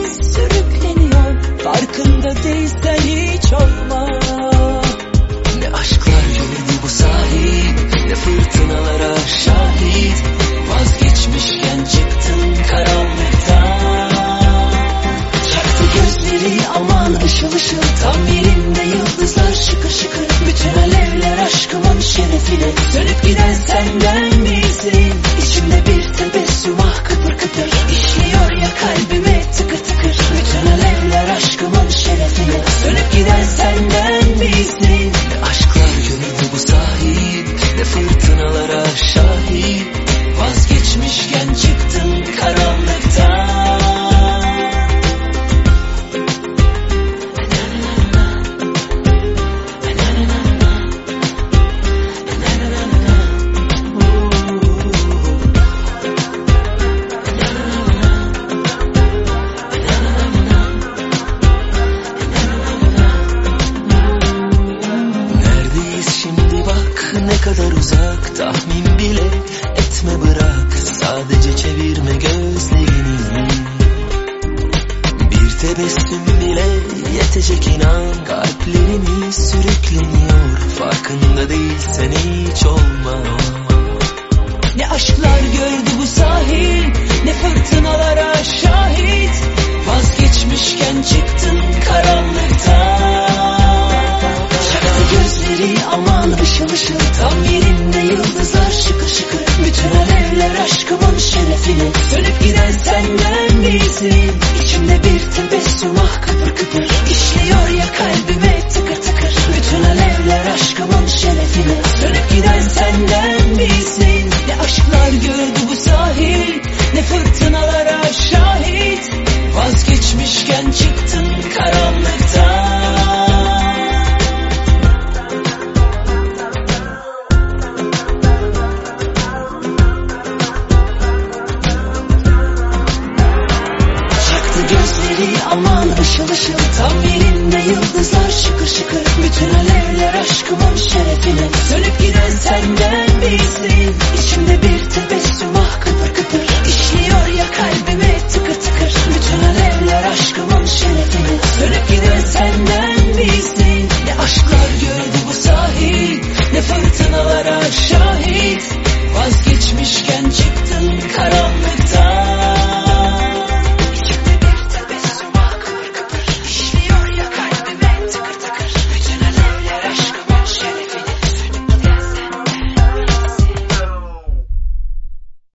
kalbimiz sürükleniyor. Farkında değilsen hiç olma. Ne aşklar gördü bu sahip, ne fırtınalara şahit. Vazgeçmişken çıktın karanlıktan. Çaktı gözleri aman ışıl ışıl, tam yerinde yıldızlar şıkır şıkır. Bütün alevler aşkımın şerefine, sönüp giden senden misin? İçimde bir tebessüm ah kıpır kıpır, işliyor ya kalbime tıkır tıkır. Bütün alevler aşkımın şerefine, sönüp giden senden misin? Ne aşklar gördü bu sahip, ne fırtınalara şahit. Vazgeçmişken çıktın karanlıktan. Ne kadar uzak tahmin bile etme, bırak sadece çevirme gözlerini. Bir tebessüm bile yetecek inan, kalplerimiz sürükleniyor. Farkında değilsen hiç olma. Ne aşklar gördü bu sahil, ne fırtınalara şahit. Vazgeçmişken çıktın karanlıktan. Çaktı gözleri aman ışıl ışıl, tam yerinde yıldızlar şıkır şıkır. Bütün alevler aşkımın şerefine, sönüp giden senden misin? İçimde bir tebessüm ah kıpır kıpır, işliyor ya kalbime tıkır tıkır. Bütün alevler aşkımın şerefine, sönüp giden senden misin? Ne aşklar gördü bu sahil, ne fırtınalara şahit. Vazgeçmişken çıktın karanlıktan. Gözleri aman ışıl ışıl, tam yerinde yıldızlar şıkır şıkır. Bütün alevler aşkımın şerefine, sönüp giden senden misin? İçimde bir tebessüm ah kıpır kıpır, işliyor